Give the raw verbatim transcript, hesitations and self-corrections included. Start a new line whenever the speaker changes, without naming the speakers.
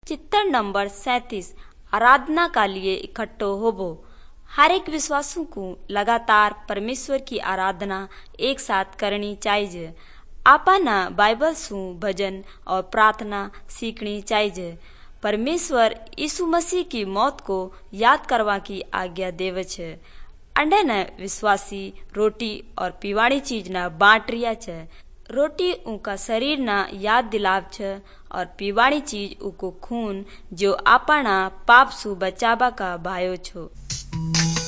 चित्तर नंबर सैतीस आराधना का लिए इकट्ठो होबो। हर एक विश्वासू को लगातार परमेश्वर की आराधना एक साथ करनी चाहिए। आपना बाइबल सु भजन और प्रार्थना सीखनी चाहिए। परमेश्वर यीशु मसीह की मौत को याद करवा की आज्ञा देवे छे। अंडे न विश्वासी रोटी और पीवाणी चीज न बांट रिया छे। रोटी उनका शरीर ना याद दिलाव छे और पीवाणी चीज उको खून जो आपना पाप सु बचावा का भायो छो।